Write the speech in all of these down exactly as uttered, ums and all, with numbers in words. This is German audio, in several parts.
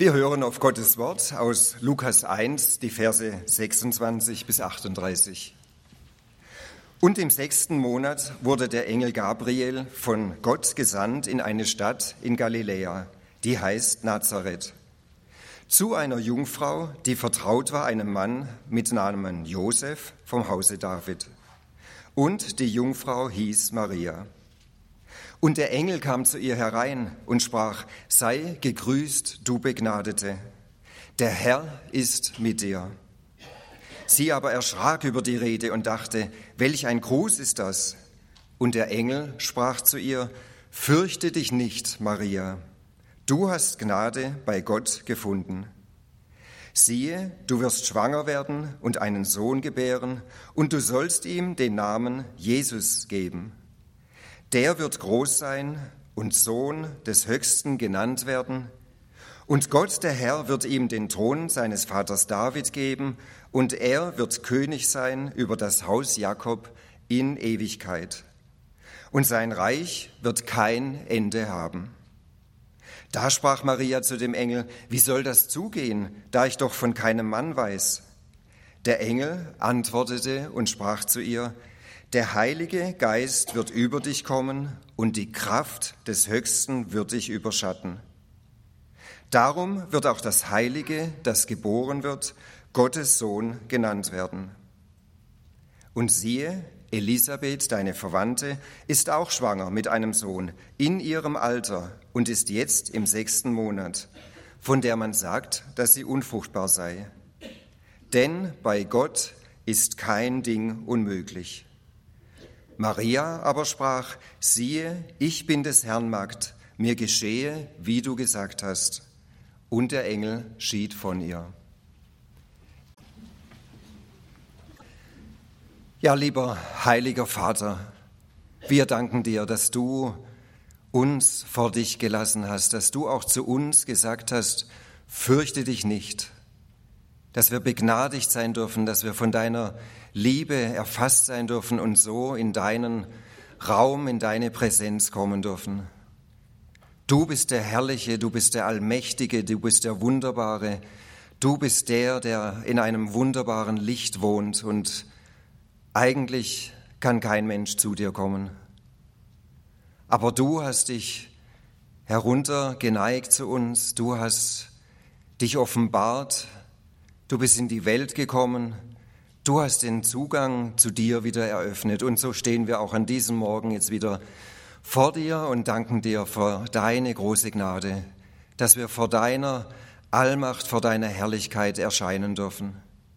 Wir hören auf Gottes Wort aus Lukas eins, die Verse sechsundzwanzig bis achtunddreißig. Und im sechsten Monat wurde der Engel Gabriel von Gott gesandt in eine Stadt in Galiläa, die heißt Nazareth, zu einer Jungfrau, die vertraut war einem Mann mit Namen Josef vom Hause David. Und die Jungfrau hieß Maria. Und der Engel kam zu ihr herein und sprach: Sei gegrüßt, du Begnadete, der Herr ist mit dir. Sie aber erschrak über die Rede und dachte: Welch ein Gruß ist das? Und der Engel sprach zu ihr: Fürchte dich nicht, Maria, du hast Gnade bei Gott gefunden. Siehe, du wirst schwanger werden und einen Sohn gebären, und du sollst ihm den Namen Jesus geben. Der wird groß sein und Sohn des Höchsten genannt werden. Und Gott, der Herr, wird ihm den Thron seines Vaters David geben, und er wird König sein über das Haus Jakob in Ewigkeit. Und sein Reich wird kein Ende haben. Da sprach Maria zu dem Engel: Wie soll das zugehen, da ich doch von keinem Mann weiß? Der Engel antwortete und sprach zu ihr: Der Heilige Geist wird über dich kommen und die Kraft des Höchsten wird dich überschatten. Darum wird auch das Heilige, das geboren wird, Gottes Sohn genannt werden. Und siehe, Elisabeth, deine Verwandte, ist auch schwanger mit einem Sohn in ihrem Alter und ist jetzt im sechsten Monat, von der man sagt, dass sie unfruchtbar sei. Denn bei Gott ist kein Ding unmöglich. Maria aber sprach: Siehe, ich bin des Herrn Magd, mir geschehe, wie du gesagt hast. Und der Engel schied von ihr. Ja, lieber heiliger Vater, wir danken dir, dass du uns vor dich gelassen hast, dass du auch zu uns gesagt hast: Fürchte dich nicht, dass wir begnadigt sein dürfen, dass wir von deiner Liebe erfasst sein dürfen und so in deinen Raum, in deine Präsenz kommen dürfen. Du bist der Herrliche, du bist der Allmächtige, du bist der Wunderbare, du bist der, der in einem wunderbaren Licht wohnt und eigentlich kann kein Mensch zu dir kommen. Aber du hast dich heruntergeneigt zu uns, du hast dich offenbart, du bist in die Welt gekommen, du hast den Zugang zu dir wieder eröffnet. Und so stehen wir auch an diesem Morgen jetzt wieder vor dir und danken dir für deine große Gnade, dass wir vor deiner Allmacht, vor deiner Herrlichkeit erscheinen dürfen.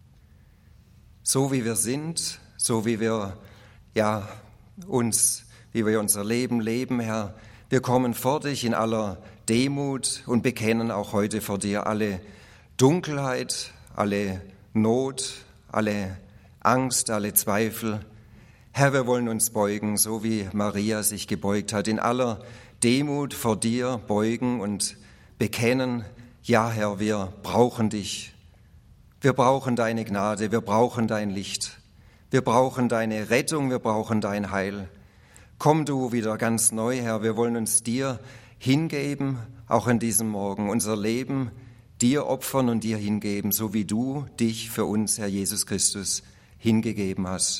So wie wir sind, so wie wir ja, uns, wie wir unser Leben leben, Herr, wir kommen vor dich in aller Demut und bekennen auch heute vor dir alle Dunkelheit, alle Not, alle Angst, alle Zweifel. Herr, wir wollen uns beugen, so wie Maria sich gebeugt hat, in aller Demut vor dir beugen und bekennen: Ja, Herr, wir brauchen dich. Wir brauchen deine Gnade, wir brauchen dein Licht. Wir brauchen deine Rettung, wir brauchen dein Heil. Komm du wieder ganz neu, Herr, wir wollen uns dir hingeben, auch an diesem Morgen, unser Leben dir opfern und dir hingeben, so wie du dich für uns, Herr Jesus Christus, hingegeben hast.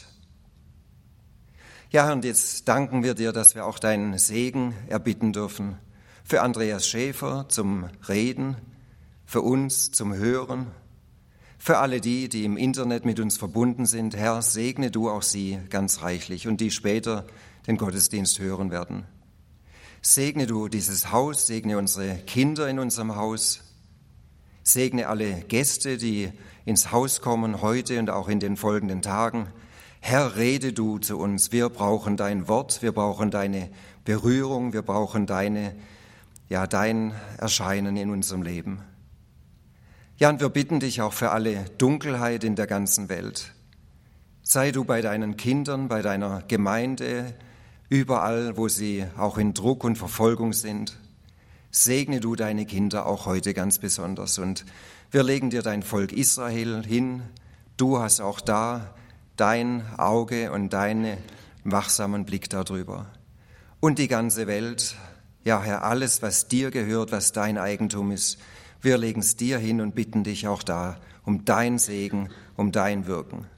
Ja, und jetzt danken wir dir, dass wir auch deinen Segen erbitten dürfen. Für Andreas Schäfer zum Reden, für uns zum Hören, für alle die, die im Internet mit uns verbunden sind. Herr, segne du auch sie ganz reichlich und die später den Gottesdienst hören werden. Segne du dieses Haus, segne unsere Kinder in unserem Haus, segne alle Gäste, die ins Haus kommen, heute und auch in den folgenden Tagen. Herr, rede du zu uns. Wir brauchen dein Wort, wir brauchen deine Berührung, wir brauchen deine, ja, dein Erscheinen in unserem Leben. Ja, und wir bitten dich auch für alle Dunkelheit in der ganzen Welt. Sei du bei deinen Kindern, bei deiner Gemeinde, überall, wo sie auch in Druck und Verfolgung sind. Segne du deine Kinder auch heute ganz besonders. Und wir legen dir dein Volk Israel hin. Du hast auch da dein Auge und deinen wachsamen Blick darüber. Und die ganze Welt, ja Herr, alles, was dir gehört, was dein Eigentum ist, Wir legen es dir hin und bitten dich auch da um dein Segen, um dein Wirken.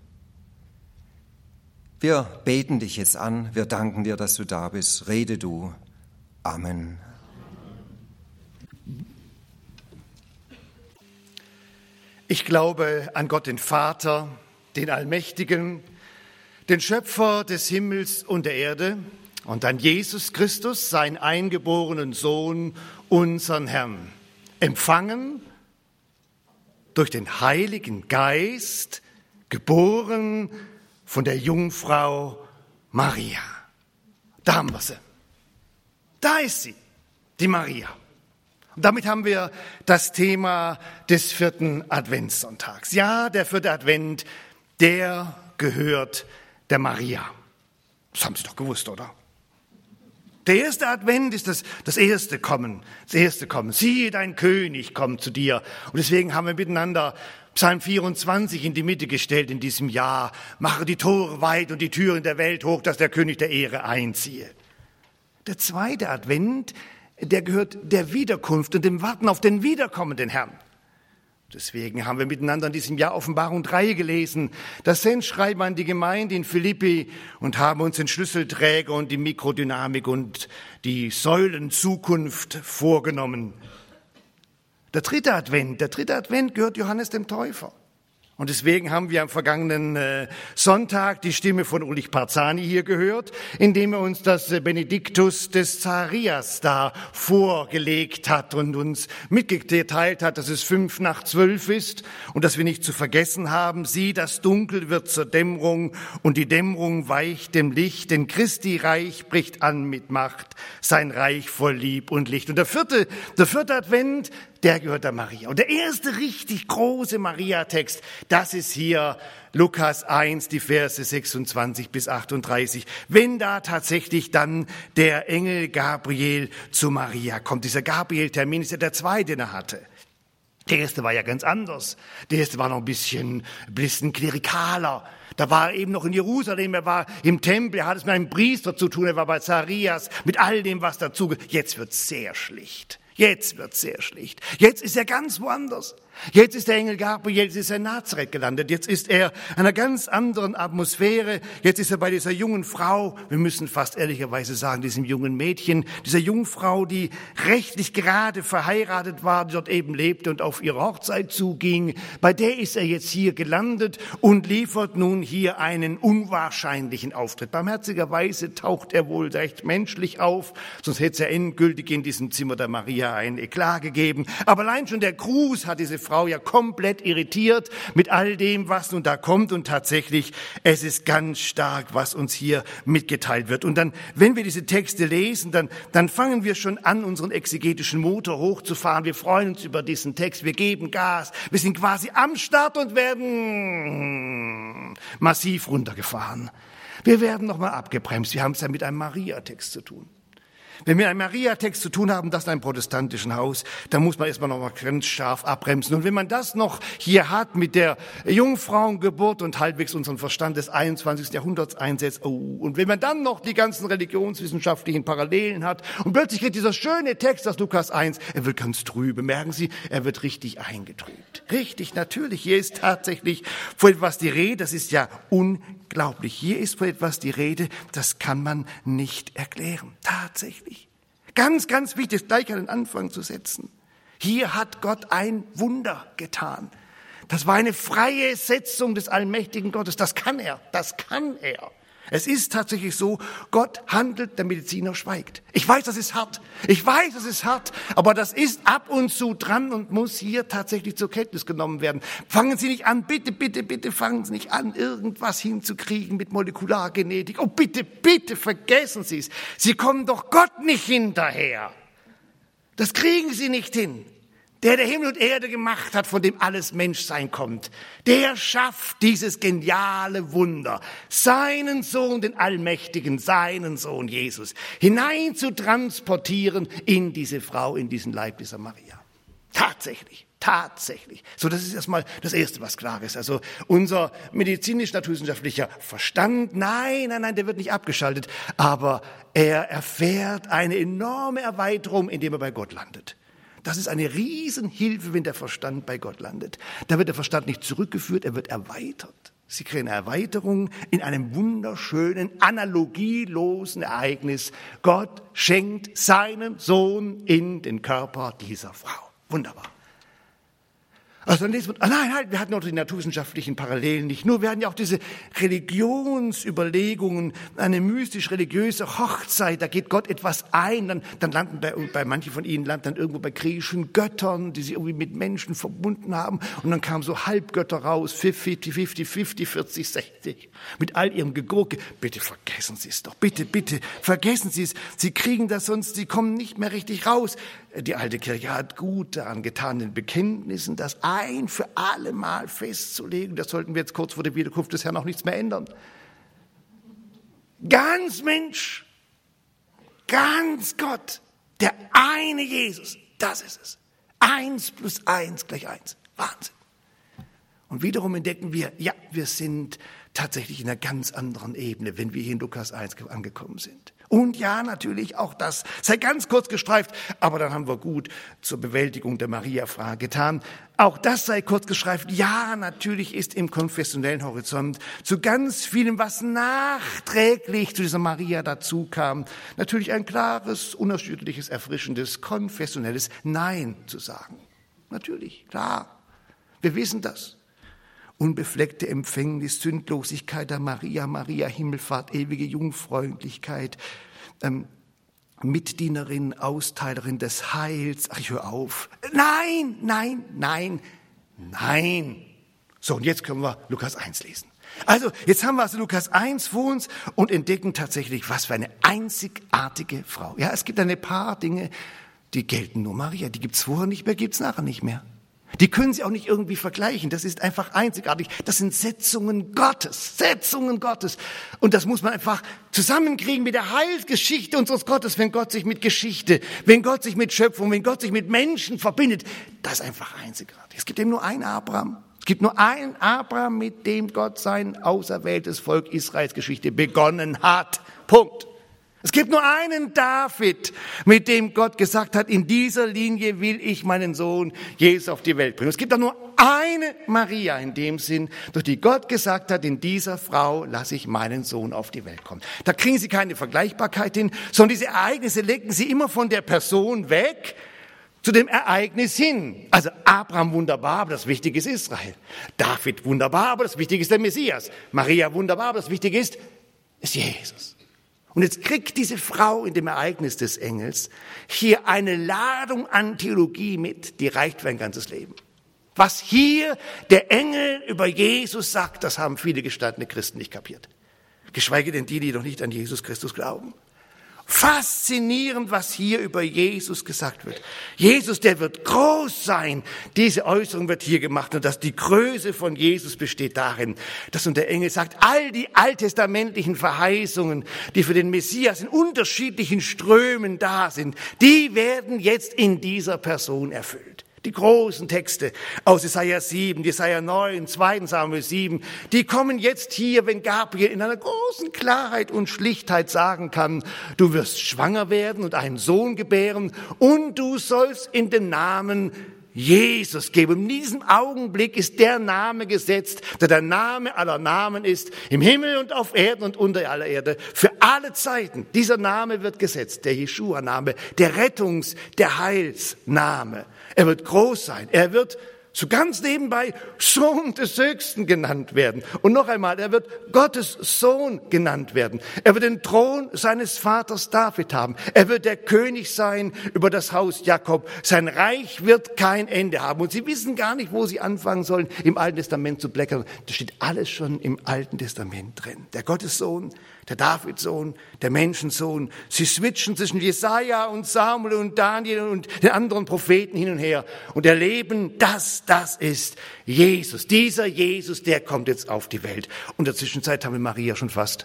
Wir beten dich jetzt an, wir danken dir, dass du da bist. Rede du. Amen. Ich glaube an Gott, den Vater, den Allmächtigen, den Schöpfer des Himmels und der Erde, und an Jesus Christus, seinen eingeborenen Sohn, unseren Herrn, empfangen durch den Heiligen Geist, geboren von der Jungfrau Maria. Da haben wir sie. Da ist sie, die Maria. Und damit haben wir das Thema des vierten Adventssonntags. Ja, der vierte Advent, der gehört der Maria. Das haben Sie doch gewusst, oder? Der erste Advent ist das, das erste Kommen, das erste Kommen. Siehe, dein König kommt zu dir. Und deswegen haben wir miteinander Psalm vierundzwanzig in die Mitte gestellt in diesem Jahr. Mache die Tore weit und die Türen der Welt hoch, dass der König der Ehre einziehe. Der zweite Advent, der gehört der Wiederkunft und dem Warten auf den wiederkommenden Herrn. Deswegen haben wir miteinander in diesem Jahr Offenbarung drei gelesen, das Sendschreiben an die Gemeinde in Philippi, und haben uns den Schlüsselträger und die Mikrodynamik und die Säulenzukunft vorgenommen. Der dritte Advent, der dritte Advent gehört Johannes dem Täufer. Und deswegen haben wir am vergangenen äh, Sonntag die Stimme von Ulrich Parzani hier gehört, indem er uns das äh, Benediktus des Zacharias da vorgelegt hat und uns mitgeteilt hat, dass es fünf nach zwölf ist und dass wir nicht zu vergessen haben, sieh, das Dunkel wird zur Dämmerung und die Dämmerung weicht dem Licht, denn Christi Reich bricht an mit Macht, sein Reich voll Lieb und Licht. Und der vierte, der vierte Advent, der gehört der Maria. Und der erste richtig große Maria-Text, das ist hier Lukas eins, die Verse sechsundzwanzig bis achtunddreißig. Wenn da tatsächlich dann der Engel Gabriel zu Maria kommt. Dieser Gabriel-Termin ist ja der zweite, den er hatte. Der erste war ja ganz anders. Der erste war noch ein bisschen, ein bisschen klerikaler. Da war er eben noch in Jerusalem, er war im Tempel, er hat es mit einem Priester zu tun, er war bei Zacharias, mit all dem, was dazu gehört. Jetzt wird's sehr schlicht. Jetzt wird's sehr schlicht. Jetzt ist er ganz woanders. Jetzt ist der Engel Gabriel, jetzt ist er in Nazareth gelandet. Jetzt ist er in einer ganz anderen Atmosphäre. Jetzt ist er bei dieser jungen Frau, wir müssen fast ehrlicherweise sagen, diesem jungen Mädchen, dieser jungen Frau, die rechtlich gerade verheiratet war, die dort eben lebte und auf ihre Hochzeit zuging. Bei der ist er jetzt hier gelandet und liefert nun hier einen unwahrscheinlichen Auftritt. Barmherzigerweise taucht er wohl recht menschlich auf, sonst hätte es ja endgültig in diesem Zimmer der Maria ein Eklat gegeben. Aber allein schon der Gruß hat diese Frau ja komplett irritiert mit all dem, was nun da kommt. Und tatsächlich, es ist ganz stark, was uns hier mitgeteilt wird. Und dann, wenn wir diese Texte lesen, dann, dann fangen wir schon an, unseren exegetischen Motor hochzufahren. Wir freuen uns über diesen Text, wir geben Gas, wir sind quasi am Start und werden massiv runtergefahren. Wir werden nochmal abgebremst. Wir haben es ja mit einem Maria-Text zu tun. Wenn wir einen Maria-Text zu tun haben, das in einem protestantischen Haus, dann muss man erstmal noch mal ganz scharf abbremsen. Und wenn man das noch hier hat mit der Jungfrauengeburt und halbwegs unseren Verstand des einundzwanzigsten Jahrhunderts einsetzt, oh, und wenn man dann noch die ganzen religionswissenschaftlichen Parallelen hat und plötzlich geht dieser schöne Text aus Lukas eins, er wird ganz trübe, merken Sie, er wird richtig eingetrübt. Richtig, natürlich, hier ist tatsächlich von etwas die Rede, das ist ja unglaublich. Hier ist von etwas die Rede, das kann man nicht erklären. Tatsächlich. Ganz, ganz wichtig, gleich an den Anfang zu setzen. Hier hat Gott ein Wunder getan. Das war eine freie Setzung des allmächtigen Gottes. Das kann er, das kann er. Es ist tatsächlich so, Gott handelt, der Mediziner schweigt. Ich weiß, das ist hart. Ich weiß, das ist hart. Aber das ist ab und zu dran und muss hier tatsächlich zur Kenntnis genommen werden. Fangen Sie nicht an, bitte, bitte, bitte, fangen Sie nicht an, irgendwas hinzukriegen mit Molekulargenetik. Oh, bitte, bitte, vergessen Sie es. Sie kommen doch Gott nicht hinterher. Das kriegen Sie nicht hin. Der, der Himmel und Erde gemacht hat, von dem alles Menschsein kommt, der schafft dieses geniale Wunder, seinen Sohn, den Allmächtigen, seinen Sohn Jesus, hinein zu transportieren in diese Frau, in diesen Leib dieser Maria. Tatsächlich, tatsächlich. So, das ist erstmal das Erste, was klar ist. Also unser medizinisch-naturwissenschaftlicher Verstand, nein, nein, nein, der wird nicht abgeschaltet, aber er erfährt eine enorme Erweiterung, indem er bei Gott landet. Das ist eine Riesenhilfe, wenn der Verstand bei Gott landet. Da wird der Verstand nicht zurückgeführt, er wird erweitert. Sie kriegen eine Erweiterung in einem wunderschönen, analogielosen Ereignis. Gott schenkt seinen Sohn in den Körper dieser Frau. Wunderbar. Also dann lesen wir, ah nein, halt, wir hatten auch die naturwissenschaftlichen Parallelen nicht nur, wir hatten ja auch diese Religionsüberlegungen, eine mystisch-religiöse Hochzeit, da geht Gott etwas ein, dann, dann landen bei, bei manchen von ihnen landen dann irgendwo bei griechischen Göttern, die sie irgendwie mit Menschen verbunden haben und dann kamen so Halbgötter raus, fünfzig, fünfzig, fünfzig, vierzig, sechzig, mit all ihrem Gegurke. Bitte vergessen Sie es doch, bitte, bitte, vergessen Sie es, Sie kriegen das sonst, Sie kommen nicht mehr richtig raus. Die alte Kirche hat gut daran getan, den Bekenntnissen das ein für alle Mal festzulegen. Das sollten wir jetzt kurz vor der Wiederkunft des Herrn auch nichts mehr ändern. Ganz Mensch, ganz Gott, der eine Jesus, das ist es. Eins plus eins gleich eins. Wahnsinn. Und wiederum entdecken wir, ja, wir sind tatsächlich in einer ganz anderen Ebene, wenn wir hier in Lukas eins angekommen sind. Und ja, natürlich auch das sei ganz kurz gestreift, aber dann haben wir gut zur Bewältigung der Maria-Frage getan. Auch das sei kurz gestreift. Ja, natürlich ist im konfessionellen Horizont zu ganz vielem, was nachträglich zu dieser Maria dazu kam, natürlich ein klares, unerschütterliches, erfrischendes, konfessionelles Nein zu sagen. Natürlich, klar. Wir wissen das. Unbefleckte Empfängnis, Sündlosigkeit der Maria, Maria, Himmelfahrt, ewige Jungfräulichkeit, ähm, Mitdienerin, Austeilerin des Heils. Ach, ich höre auf. Nein, nein, nein, nein. So, und jetzt können wir Lukas eins lesen. Also, jetzt haben wir also Lukas eins vor uns und entdecken tatsächlich, was für eine einzigartige Frau. Ja, es gibt ein paar Dinge, die gelten nur Maria. Die gibt's vorher nicht mehr, gibt's nachher nicht mehr. Die können Sie auch nicht irgendwie vergleichen. Das ist einfach einzigartig. Das sind Setzungen Gottes, Setzungen Gottes. Und das muss man einfach zusammenkriegen mit der Heilsgeschichte unseres Gottes, wenn Gott sich mit Geschichte, wenn Gott sich mit Schöpfung, wenn Gott sich mit Menschen verbindet. Das ist einfach einzigartig. Es gibt eben nur einen Abraham. Es gibt nur einen Abraham, mit dem Gott sein auserwähltes Volk Israels Geschichte begonnen hat. Punkt. Es gibt nur einen David, mit dem Gott gesagt hat, in dieser Linie will ich meinen Sohn Jesus auf die Welt bringen. Es gibt auch nur eine Maria in dem Sinn, durch die Gott gesagt hat, in dieser Frau lasse ich meinen Sohn auf die Welt kommen. Da kriegen Sie keine Vergleichbarkeit hin, sondern diese Ereignisse lenken Sie immer von der Person weg zu dem Ereignis hin. Also Abraham wunderbar, aber das Wichtige ist Israel. David wunderbar, aber das Wichtige ist der Messias. Maria wunderbar, aber das Wichtige ist, ist Jesus. Und jetzt kriegt diese Frau in dem Ereignis des Engels hier eine Ladung an Theologie mit, die reicht für ein ganzes Leben. Was hier der Engel über Jesus sagt, das haben viele gestandene Christen nicht kapiert. Geschweige denn die, die noch nicht an Jesus Christus glauben. Faszinierend, was hier über Jesus gesagt wird. Jesus, der wird groß sein. Diese Äußerung wird hier gemacht und dass die Größe von Jesus besteht darin, dass und der Engel sagt, all die alttestamentlichen Verheißungen, die für den Messias in unterschiedlichen Strömen da sind, die werden jetzt in dieser Person erfüllt. Die großen Texte aus Jesaja sieben, Jesaja neun, zweiten Samuel sieben, die kommen jetzt hier, wenn Gabriel in einer großen Klarheit und Schlichtheit sagen kann, du wirst schwanger werden und einen Sohn gebären und du sollst in den Namen Jesus geben. In diesem Augenblick ist der Name gesetzt, der der Name aller Namen ist, im Himmel und auf Erden und unter aller Erde, für alle Zeiten. Dieser Name wird gesetzt, der Jeschua-Name, der Rettungs-, der Heilsname. Er wird groß sein. Er wird so ganz nebenbei Sohn des Höchsten genannt werden. Und noch einmal, er wird Gottes Sohn genannt werden. Er wird den Thron seines Vaters David haben. Er wird der König sein über das Haus Jakob. Sein Reich wird kein Ende haben. Und Sie wissen gar nicht, wo Sie anfangen sollen, im Alten Testament zu blättern. Das steht alles schon im Alten Testament drin. Der Gottessohn, der Davidssohn, der Menschensohn. Sie switchen zwischen Jesaja und Samuel und Daniel und den anderen Propheten hin und her und erleben, dass das ist Jesus. Dieser Jesus, der kommt jetzt auf die Welt. Und in der Zwischenzeit haben wir Maria schon fast,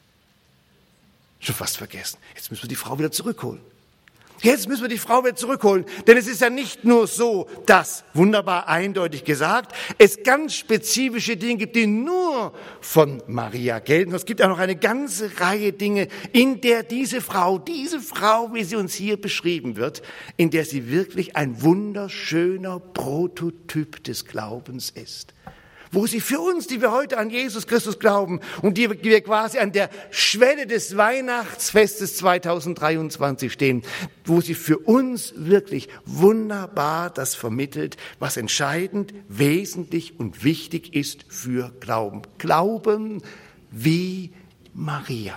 schon fast vergessen. Jetzt müssen wir die Frau wieder zurückholen. Jetzt müssen wir die Frau wieder zurückholen, denn es ist ja nicht nur so, dass, wunderbar eindeutig gesagt, es ganz spezifische Dinge gibt, die nur nur von Maria gelten. Es gibt auch noch eine ganze Reihe Dinge, in der diese Frau, diese Frau, wie sie uns hier beschrieben wird, in der sie wirklich ein wunderschöner Prototyp des Glaubens ist. Wo sie für uns, die wir heute an Jesus Christus glauben und die wir quasi an der Schwelle des Weihnachtsfestes zweitausenddreiundzwanzig stehen, wo sie für uns wirklich wunderbar das vermittelt, was entscheidend, wesentlich und wichtig ist für Glauben. Glauben wie Maria.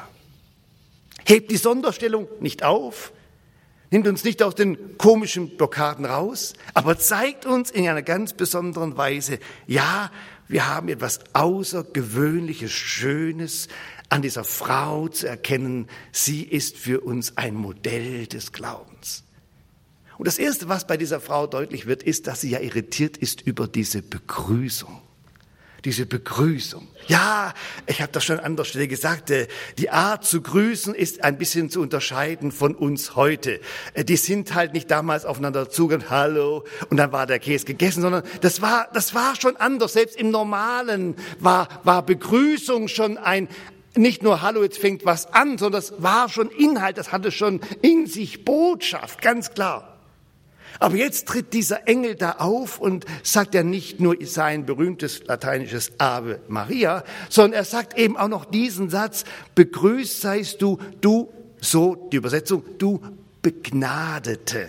Hebt die Sonderstellung nicht auf, nimmt uns nicht aus den komischen Blockaden raus, aber zeigt uns in einer ganz besonderen Weise, ja, wir haben etwas Außergewöhnliches, Schönes an dieser Frau zu erkennen. Sie ist für uns ein Modell des Glaubens. Und das Erste, was bei dieser Frau deutlich wird, ist, dass sie ja irritiert ist über diese Begrüßung. Diese Begrüßung. Ja, ich habe das schon an anderer Stelle gesagt, die Art zu grüßen ist ein bisschen zu unterscheiden von uns heute. Die sind halt nicht damals aufeinander zugegangen, hallo, und dann war der Käse gegessen, sondern das war, das war schon anders. Selbst im Normalen war, war Begrüßung schon ein, nicht nur hallo, jetzt fängt was an, sondern das war schon Inhalt, das hatte schon in sich Botschaft, ganz klar. Aber jetzt tritt dieser Engel da auf und sagt ja nicht nur sein berühmtes lateinisches Ave Maria, sondern er sagt eben auch noch diesen Satz, begrüßt seist du, du, so die Übersetzung, du Begnadete.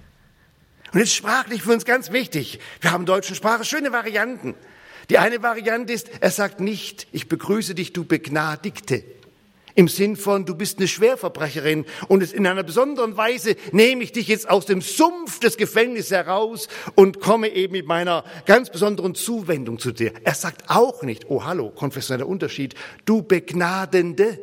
Und jetzt sprachlich für uns ganz wichtig, wir haben in der deutschen Sprache schöne Varianten. Die eine Variante ist, er sagt nicht, ich begrüße dich, du Begnadigte. Im Sinn von, du bist eine Schwerverbrecherin und es in einer besonderen Weise nehme ich dich jetzt aus dem Sumpf des Gefängnisses heraus und komme eben mit meiner ganz besonderen Zuwendung zu dir. Er sagt auch nicht, oh hallo, konfessioneller Unterschied, du Begnadende,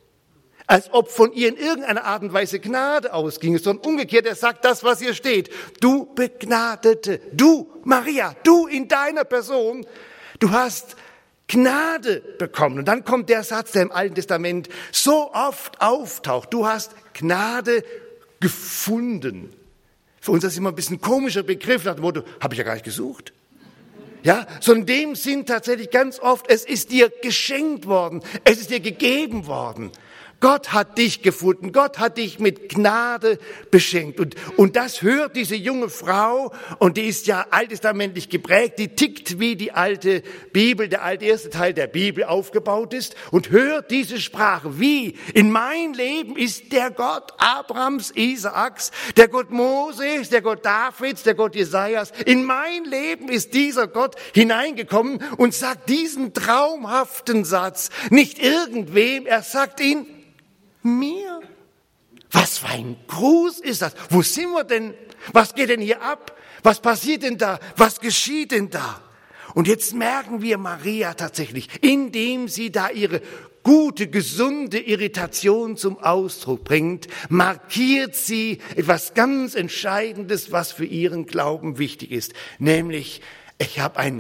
als ob von ihr in irgendeiner Art und Weise Gnade ausginge, sondern umgekehrt, er sagt das, was hier steht, du Begnadete, du Maria, du in deiner Person, du hast Gnade bekommen. Und dann kommt der Satz, der im Alten Testament so oft auftaucht. Du hast Gnade gefunden. Für uns ist das immer ein bisschen ein komischer Begriff, nach dem Motto, habe ich ja gar nicht gesucht. Ja, so in dem Sinn tatsächlich ganz oft, es ist dir geschenkt worden, es ist dir gegeben worden. Gott hat dich gefunden, Gott hat dich mit Gnade beschenkt. Und, und das hört diese junge Frau, und die ist ja alttestamentlich geprägt, die tickt wie die alte Bibel, der alte erste Teil der Bibel aufgebaut ist, und hört diese Sprache. Wie? In mein Leben ist der Gott Abrahams, Isaaks, der Gott Moses, der Gott Davids, der Gott Jesajas. In mein Leben ist dieser Gott hineingekommen und sagt diesen traumhaften Satz. Nicht irgendwem, er sagt ihn mir. Was für ein Gruß ist das? Wo sind wir denn? Was geht denn hier ab? Was passiert denn da? Was geschieht denn da? Und jetzt merken wir Maria tatsächlich, indem sie da ihre gute, gesunde Irritation zum Ausdruck bringt, markiert sie etwas ganz Entscheidendes, was für ihren Glauben wichtig ist. Nämlich, ich habe ein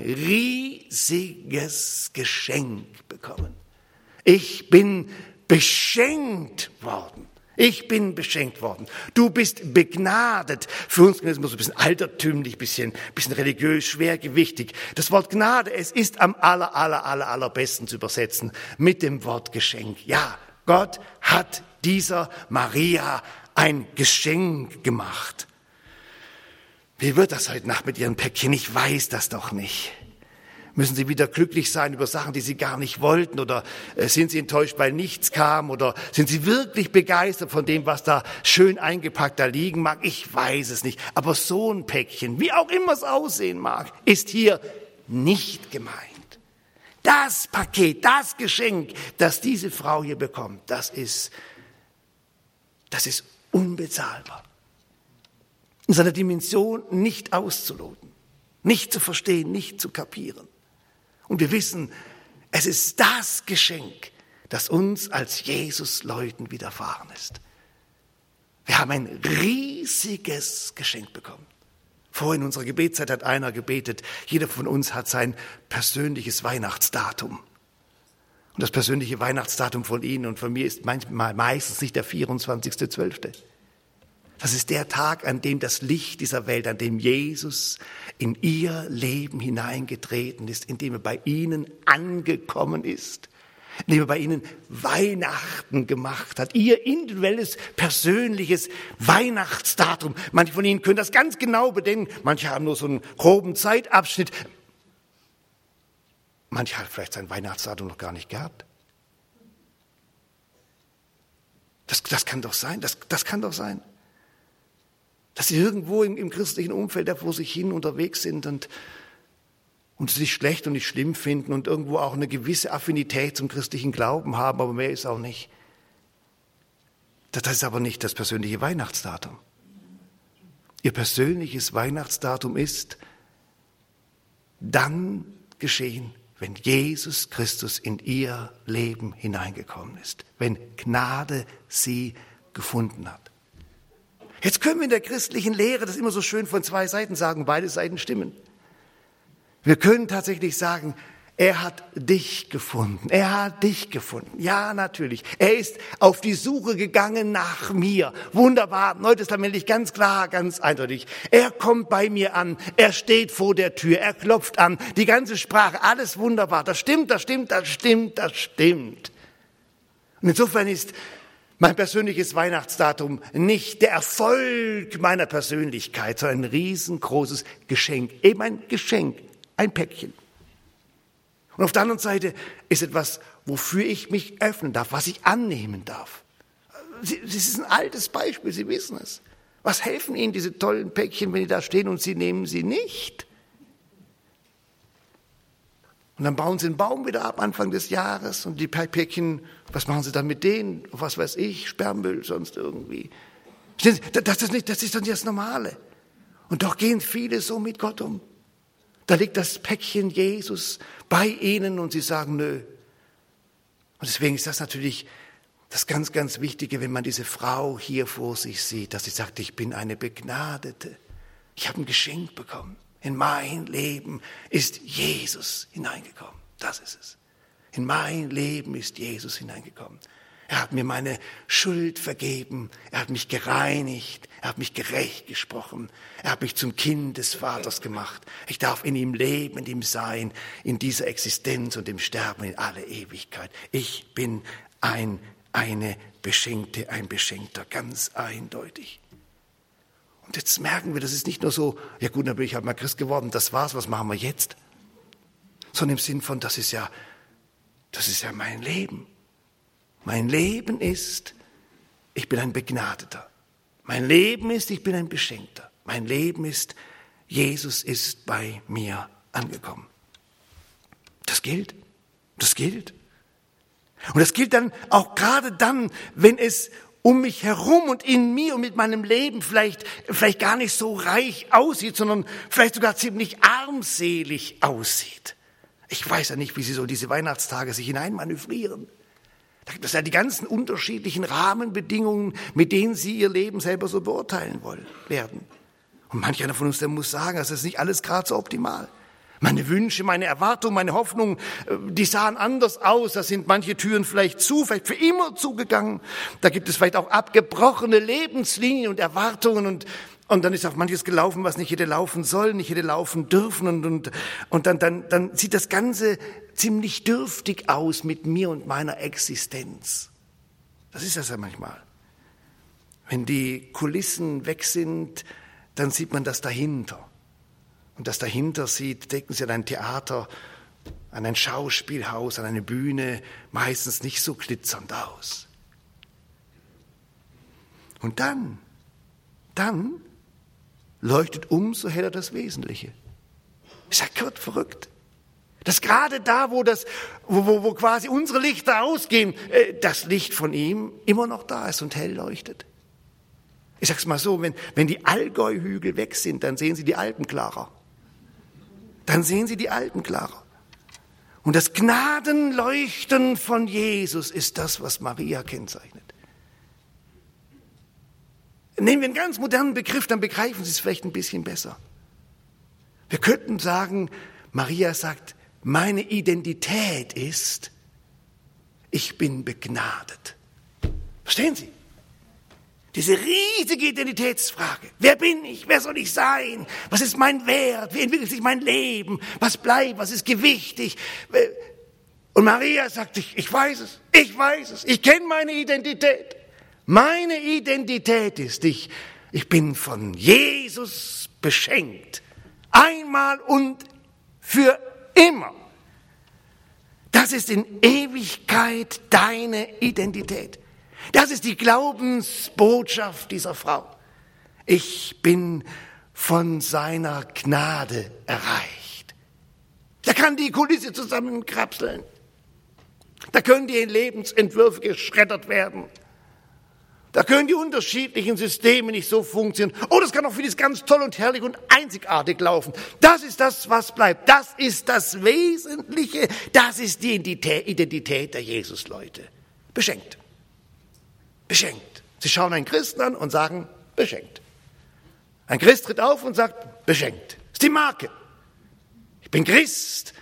riesiges Geschenk bekommen. Ich bin beschenkt worden. Ich bin beschenkt worden. Du bist begnadet. Für uns ist es immer so ein bisschen altertümlich, ein bisschen, bisschen religiös, schwergewichtig. Das Wort Gnade, es ist am aller, aller, aller, allerbesten zu übersetzen mit dem Wort Geschenk. Ja, Gott hat dieser Maria ein Geschenk gemacht. Wie wird das heute Nacht mit Ihrem Päckchen? Ich weiß das doch nicht. Müssen Sie wieder glücklich sein über Sachen, die Sie gar nicht wollten? Oder sind Sie enttäuscht, weil nichts kam? Oder sind Sie wirklich begeistert von dem, was da schön eingepackt da liegen mag? Ich weiß es nicht. Aber so ein Päckchen, wie auch immer es aussehen mag, ist hier nicht gemeint. Das Paket, das Geschenk, das diese Frau hier bekommt, das ist, das ist unbezahlbar. In seiner Dimension nicht auszuloten, nicht zu verstehen, nicht zu kapieren. Und wir wissen, es ist das Geschenk, das uns als Jesus-Leuten widerfahren ist. Wir haben ein riesiges Geschenk bekommen. Vorhin in unserer Gebetszeit hat einer gebetet, jeder von uns hat sein persönliches Weihnachtsdatum. Und das persönliche Weihnachtsdatum von Ihnen und von mir ist manchmal meistens nicht der vierundzwanzigster zwölfte Das ist der Tag, an dem das Licht dieser Welt, an dem Jesus in ihr Leben hineingetreten ist, in dem er bei ihnen angekommen ist, in dem er bei ihnen Weihnachten gemacht hat, ihr individuelles, persönliches Weihnachtsdatum. Manche von Ihnen können das ganz genau bedenken, manche haben nur so einen groben Zeitabschnitt. Manche hat vielleicht sein Weihnachtsdatum noch gar nicht gehabt. Das, das kann doch sein, das, das kann doch sein. Dass sie irgendwo im, im christlichen Umfeld da vor sich hin unterwegs sind und, und es nicht schlecht und nicht schlimm finden und irgendwo auch eine gewisse Affinität zum christlichen Glauben haben, aber mehr ist auch nicht. Das, das ist aber nicht das persönliche Weihnachtsdatum. Ihr persönliches Weihnachtsdatum ist dann geschehen, wenn Jesus Christus in ihr Leben hineingekommen ist, wenn Gnade sie gefunden hat. Jetzt können wir in der christlichen Lehre das immer so schön von zwei Seiten sagen, beide Seiten stimmen. Wir können tatsächlich sagen, er hat dich gefunden, er hat dich gefunden. Ja, natürlich. Er ist auf die Suche gegangen nach mir. Wunderbar, neutestamentlich ganz klar, ganz eindeutig. Er kommt bei mir an, er steht vor der Tür, er klopft an. Die ganze Sprache, alles wunderbar. Das stimmt, das stimmt, das stimmt, das stimmt. Und insofern ist mein persönliches Weihnachtsdatum nicht der Erfolg meiner Persönlichkeit, sondern ein riesengroßes Geschenk. Eben ein Geschenk, ein Päckchen. Und auf der anderen Seite ist etwas, wofür ich mich öffnen darf, was ich annehmen darf. Das ist ein altes Beispiel, Sie wissen es. Was helfen Ihnen diese tollen Päckchen, wenn die da stehen und Sie nehmen sie nicht? Und dann bauen Sie einen Baum wieder ab Anfang des Jahres und die Päckchen, was machen Sie dann mit denen? Was weiß ich, Sperrmüll, sonst irgendwie. Das ist, nicht, das ist doch nicht das Normale. Und doch gehen viele so mit Gott um. Da liegt das Päckchen Jesus bei ihnen und sie sagen, nö. Und deswegen ist das natürlich das ganz, ganz Wichtige, wenn man diese Frau hier vor sich sieht, dass sie sagt, ich bin eine Begnadete. Ich habe ein Geschenk bekommen. In mein Leben ist Jesus hineingekommen. Das ist es. In mein Leben ist Jesus hineingekommen. Er hat mir meine Schuld vergeben. Er hat mich gereinigt. Er hat mich gerecht gesprochen. Er hat mich zum Kind des Vaters gemacht. Ich darf in ihm leben, in ihm sein, in dieser Existenz und im Sterben in alle Ewigkeit. Ich bin ein, eine Beschenkte, ein Beschenkter, ganz eindeutig. Und jetzt merken wir, das ist nicht nur so, ja gut, dann bin ich halt mal Christ geworden, das war's, was machen wir jetzt? Sondern im Sinn von, das ist ja, das ist ja mein Leben. Mein Leben ist, ich bin ein Begnadeter. Mein Leben ist, ich bin ein Beschenkter. Mein Leben ist, Jesus ist bei mir angekommen. Das gilt. Das gilt. Und das gilt dann auch gerade dann, wenn es um mich herum und in mir und mit meinem Leben vielleicht, vielleicht gar nicht so reich aussieht, sondern vielleicht sogar ziemlich armselig aussieht. Ich weiß ja nicht, wie Sie so diese Weihnachtstage sich hineinmanövrieren. Da gibt es ja die ganzen unterschiedlichen Rahmenbedingungen, mit denen Sie Ihr Leben selber so beurteilen wollen, werden. Und manch einer von uns, der muss sagen, das ist nicht alles gerade so optimal. Meine Wünsche, meine Erwartungen, meine Hoffnungen, die sahen anders aus. Da sind manche Türen vielleicht zu, vielleicht für immer zugegangen. Da gibt es vielleicht auch abgebrochene Lebenslinien und Erwartungen und Und dann ist auch manches gelaufen, was nicht hätte laufen sollen, nicht hätte laufen dürfen. Und, und, und dann, dann, dann sieht das Ganze ziemlich dürftig aus mit mir und meiner Existenz. Das ist das ja manchmal. Wenn die Kulissen weg sind, dann sieht man das dahinter. Und das dahinter sieht, denken Sie an ein Theater, an ein Schauspielhaus, an eine Bühne, meistens nicht so glitzernd aus. Und dann, dann leuchtet umso heller das Wesentliche. Ist ja Gott verrückt. Dass gerade da, wo, das, wo, wo, wo quasi unsere Lichter ausgehen, äh, das Licht von ihm immer noch da ist und hell leuchtet. Ich sag's mal so, wenn, wenn die Allgäu-Hügel weg sind, dann sehen Sie die Alpen klarer. Dann sehen Sie die Alpen klarer. Und das Gnadenleuchten von Jesus ist das, was Maria kennzeichnet. Nehmen wir einen ganz modernen Begriff, dann begreifen Sie es vielleicht ein bisschen besser. Wir könnten sagen, Maria sagt, meine Identität ist, ich bin begnadet. Verstehen Sie? Diese riesige Identitätsfrage. Wer bin ich? Wer soll ich sein? Was ist mein Wert? Wie entwickelt sich mein Leben? Was bleibt? Was ist gewichtig? Und Maria sagt sich, ich weiß es, ich weiß es, ich kenne meine Identität. Meine Identität ist, ich, ich bin von Jesus beschenkt. Einmal und für immer. Das ist in Ewigkeit deine Identität. Das ist die Glaubensbotschaft dieser Frau. Ich bin von seiner Gnade erreicht. Da kann die Kulisse zusammenkrapseln. Da können die Lebensentwürfe geschreddert werden. Da können die unterschiedlichen Systeme nicht so funktionieren. Oh, das kann auch vieles ganz toll und herrlich und einzigartig laufen. Das ist das, was bleibt. Das ist das Wesentliche. Das ist die Identität der Jesusleute. Beschenkt. Beschenkt. Sie schauen einen Christen an und sagen, beschenkt. Ein Christ tritt auf und sagt, beschenkt. Das ist die Marke. Ich bin Christ.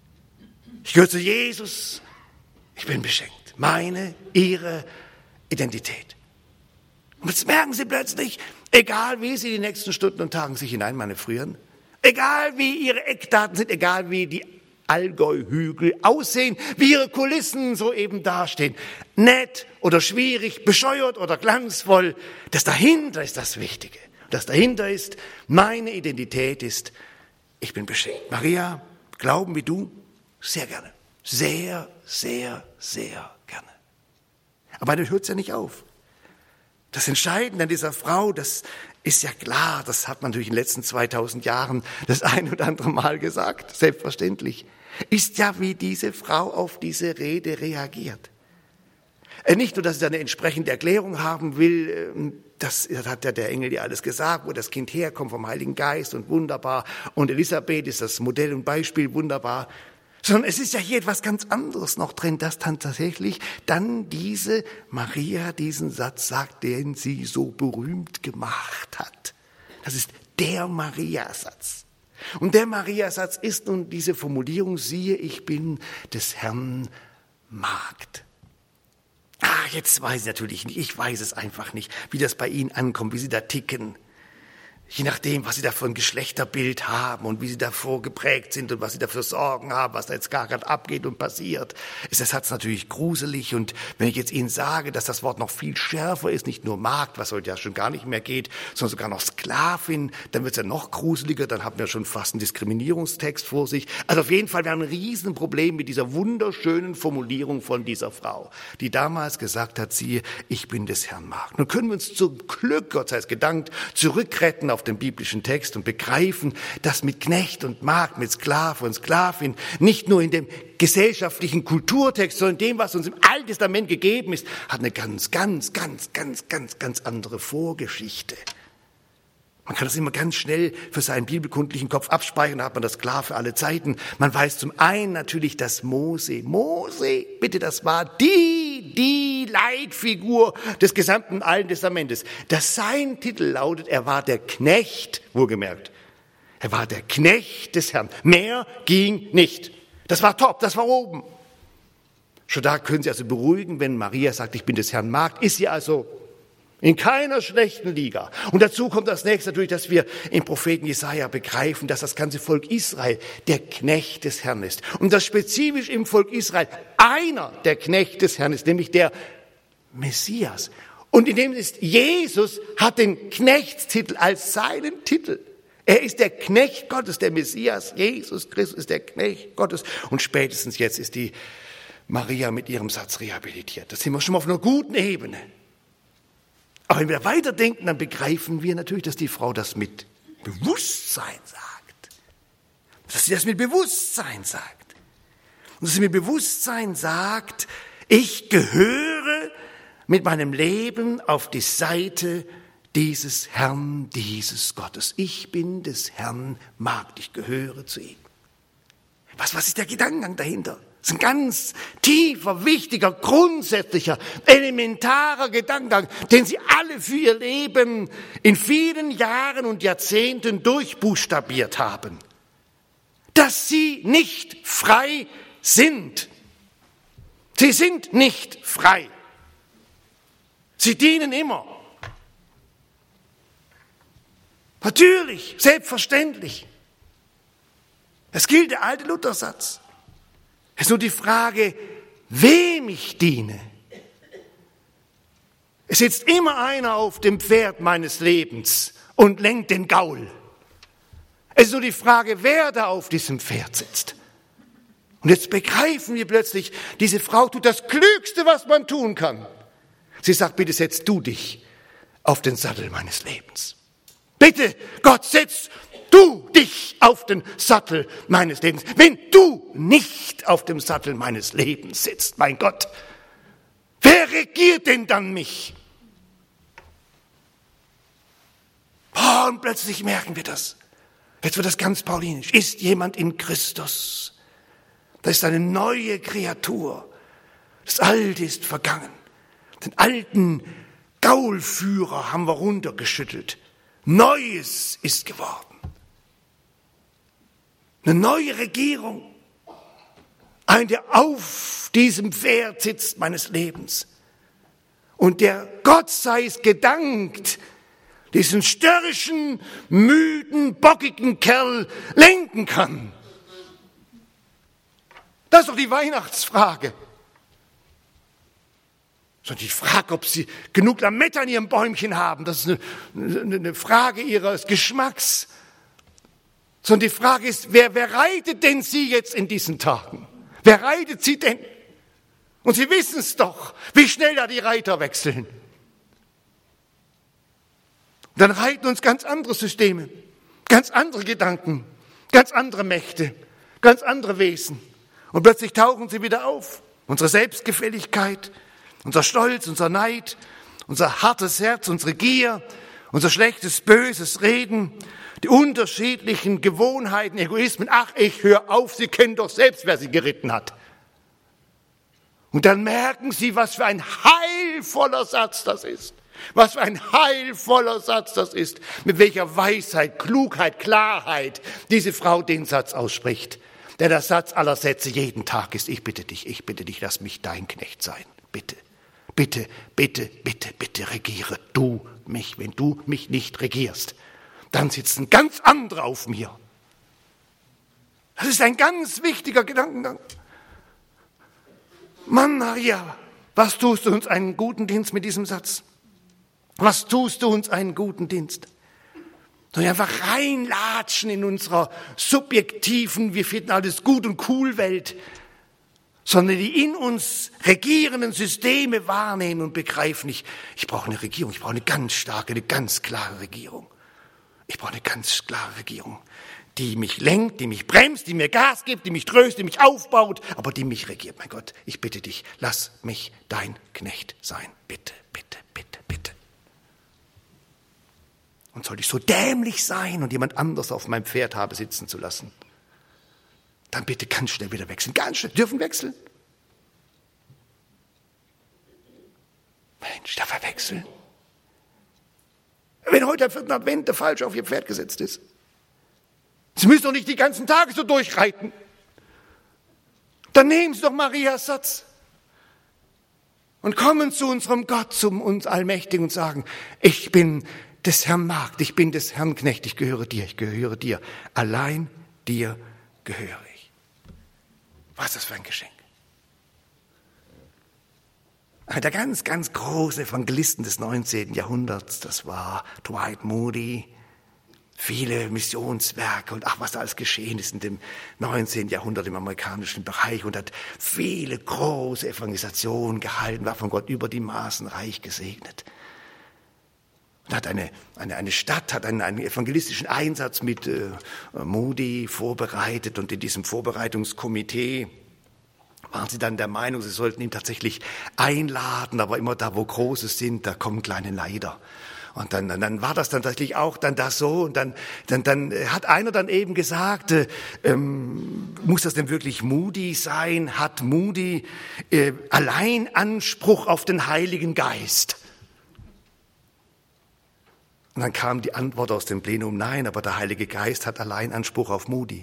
Ich gehöre zu Jesus. Ich bin beschenkt. Meine, ihre Identität. Und jetzt merken Sie plötzlich, egal wie Sie die nächsten Stunden und Tagen sich hineinmanövrieren, egal wie Ihre Eckdaten sind, egal wie die Allgäu-Hügel aussehen, wie Ihre Kulissen so eben dastehen, nett oder schwierig, bescheuert oder glanzvoll, das dahinter ist das Wichtige. Das dahinter ist, meine Identität ist, ich bin beschenkt. Maria, glauben wie du? Sehr gerne. Sehr, sehr, sehr gerne. Aber dann hört es ja nicht auf. Das Entscheidende an dieser Frau, das ist ja klar, das hat man natürlich in den letzten zweitausend Jahren das ein oder andere Mal gesagt, selbstverständlich, ist ja, wie diese Frau auf diese Rede reagiert. Nicht nur, dass sie eine entsprechende Erklärung haben will, das hat ja der Engel ja alles gesagt, wo das Kind herkommt vom Heiligen Geist und wunderbar, und Elisabeth ist das Modell und Beispiel, wunderbar, sondern es ist ja hier etwas ganz anderes noch drin, dass dann tatsächlich dann diese Maria diesen Satz sagt, den sie so berühmt gemacht hat. Das ist der Maria-Satz. Und der Maria-Satz ist nun diese Formulierung, siehe, ich bin des Herrn Magd. Ah, jetzt weiß ich natürlich nicht, ich weiß es einfach nicht, wie das bei Ihnen ankommt, wie Sie da ticken. Je nachdem, was Sie da für ein Geschlechterbild haben und wie Sie davor geprägt sind und was Sie dafür Sorgen haben, was da jetzt gar gerade abgeht und passiert, ist der Satz natürlich gruselig. Und wenn ich jetzt Ihnen sage, dass das Wort noch viel schärfer ist, nicht nur Magd, was heute ja schon gar nicht mehr geht, sondern sogar noch Sklavin, dann wird es ja noch gruseliger, dann haben wir schon fast einen Diskriminierungstext vor sich. Also auf jeden Fall, wir haben ein Riesenproblem mit dieser wunderschönen Formulierung von dieser Frau, die damals gesagt hat, siehe, ich bin des Herrn Magd. Nun können wir uns zum Glück, Gott sei es gedankt, zurückretten auf den biblischen Text und begreifen, dass mit Knecht und Magd, mit Sklave und Sklavin, nicht nur in dem gesellschaftlichen Kulturtext, sondern in dem, was uns im Alten Testament gegeben ist, hat eine ganz, ganz, ganz, ganz, ganz, ganz andere Vorgeschichte. Man kann das immer ganz schnell für seinen bibelkundlichen Kopf abspeichern, da hat man das klar für alle Zeiten. Man weiß zum einen natürlich, dass Mose, Mose, bitte, das war die, die Leitfigur des gesamten Alten Testamentes. Dass sein Titel lautet, er war der Knecht, wohlgemerkt. Er war der Knecht des Herrn. Mehr ging nicht. Das war top, das war oben. Schon da können Sie also beruhigen, wenn Maria sagt, ich bin des Herrn Magd, ist sie also in keiner schlechten Liga. Und dazu kommt das nächste natürlich, dass wir im Propheten Jesaja begreifen, dass das ganze Volk Israel der Knecht des Herrn ist. Und dass spezifisch im Volk Israel einer der Knecht des Herrn ist, nämlich der Messias. Und in dem ist Jesus, hat den Knechtstitel als seinen Titel. Er ist der Knecht Gottes, der Messias. Jesus Christus ist der Knecht Gottes. Und spätestens jetzt ist die Maria mit ihrem Satz rehabilitiert. Das sind wir schon mal auf einer guten Ebene. Aber wenn wir weiterdenken, dann begreifen wir natürlich, dass die Frau das mit Bewusstsein sagt. Dass sie das mit Bewusstsein sagt. Und dass sie mit Bewusstsein sagt, ich gehöre mit meinem Leben auf die Seite dieses Herrn, dieses Gottes. Ich bin des Herrn Magd, ich gehöre zu ihm. Was, was ist der Gedankengang dahinter? Das ist ein ganz tiefer, wichtiger, grundsätzlicher, elementarer Gedankengang, den Sie alle für Ihr Leben in vielen Jahren und Jahrzehnten durchbuchstabiert haben. Dass Sie nicht frei sind. Sie sind nicht frei. Sie dienen immer Natürlich, selbstverständlich. Es gilt der alte Luthersatz. Es ist nur die Frage, wem ich diene. Es sitzt immer einer auf dem Pferd meines Lebens und lenkt den Gaul. Es ist nur die Frage, wer da auf diesem Pferd sitzt. Und jetzt begreifen wir plötzlich, diese Frau tut das Klügste, was man tun kann. Sie sagt, bitte setz du dich auf den Sattel meines Lebens. Bitte, Gott, setz du dich auf den Sattel meines Lebens. Wenn du nicht auf dem Sattel meines Lebens sitzt, mein Gott, wer regiert denn dann mich? Oh, und plötzlich merken wir das. Jetzt wird das ganz paulinisch. Ist jemand in Christus? Das ist eine neue Kreatur. Das Alte ist vergangen. Den alten Gaulführer haben wir runtergeschüttelt. Neues ist geworden. Eine neue Regierung. Ein, der auf diesem Pferd sitzt meines Lebens. Und der, Gott sei es gedankt, diesen störrischen, müden, bockigen Kerl lenken kann. Das ist doch die Weihnachtsfrage. So die Frage, ob sie genug Lametta in ihrem Bäumchen haben, das ist eine, eine, eine Frage ihres Geschmacks. Sondern die Frage ist, wer, wer reitet denn sie jetzt in diesen Tagen? Wer reitet sie denn? Und Sie wissen es doch, wie schnell da die Reiter wechseln. Und dann reiten uns ganz andere Systeme, ganz andere Gedanken, ganz andere Mächte, ganz andere Wesen. Und plötzlich tauchen sie wieder auf. Unsere Selbstgefälligkeit, unser Stolz, unser Neid, unser hartes Herz, unsere Gier, unser schlechtes, böses Reden, die unterschiedlichen Gewohnheiten, Egoismen. Ach, ich höre auf, Sie kennen doch selbst, wer Sie geritten hat. Und dann merken Sie, was für ein heilvoller Satz das ist. Was für ein heilvoller Satz das ist. Mit welcher Weisheit, Klugheit, Klarheit diese Frau den Satz ausspricht. Der der Satz aller Sätze jeden Tag ist, ich bitte dich, ich bitte dich, lass mich dein Knecht sein. Bitte, bitte, bitte, bitte, bitte regiere du mich. Wenn du mich nicht regierst, dann sitzen ganz andere auf mir. Das ist ein ganz wichtiger Gedankengang. Mann, Maria, was tust du uns einen guten Dienst mit diesem Satz? Was tust du uns einen guten Dienst? Soll ich einfach reinlatschen in unserer subjektiven, wir finden alles gut und cool Welt, sondern die in uns regierenden Systeme wahrnehmen und begreifen, ich, ich brauche eine Regierung, ich brauche eine ganz starke, eine ganz klare Regierung. Ich brauche eine ganz klare Regierung, die mich lenkt, die mich bremst, die mir Gas gibt, die mich tröstet, die mich aufbaut, aber die mich regiert. Mein Gott, ich bitte dich, lass mich dein Knecht sein. Bitte, bitte, bitte, bitte. Und sollte ich so dämlich sein und jemand anders auf meinem Pferd habe sitzen zu lassen, dann bitte ganz schnell wieder wechseln. Ganz schnell. Dürfen wechseln? Mensch, darf er wechseln? Wenn heute am vierten Advent der Falsche auf Ihr Pferd gesetzt ist. Sie müssen doch nicht die ganzen Tage so durchreiten. Dann nehmen Sie doch Marias Satz und kommen zu unserem Gott, zum uns Allmächtigen und sagen, ich bin des Herrn Magd, ich bin des Herrn Knecht, ich gehöre dir, ich gehöre dir. Allein dir gehöre ich. Was ist das für ein Geschenk? Einer der ganz, ganz großen Evangelisten des neunzehnten Jahrhunderts, das war Dwight Moody. Viele Missionswerke und ach, was da alles geschehen ist in dem neunzehnten Jahrhundert im amerikanischen Bereich und hat viele große Evangelisationen gehalten, war von Gott über die Maßen reich gesegnet. Und hat eine, eine, eine Stadt, hat einen, einen evangelistischen Einsatz mit äh, Moody vorbereitet und in diesem Vorbereitungskomitee waren sie dann der Meinung, sie sollten ihn tatsächlich einladen, aber immer da, wo Große sind, da kommen kleine Leider. Und dann, dann war das dann tatsächlich auch dann das so. Und dann, dann, dann hat einer dann eben gesagt, äh, ähm, muss das denn wirklich Moody sein? Hat Moody äh, allein Anspruch auf den Heiligen Geist? Und dann kam die Antwort aus dem Plenum, nein, aber der Heilige Geist hat allein Anspruch auf Moody.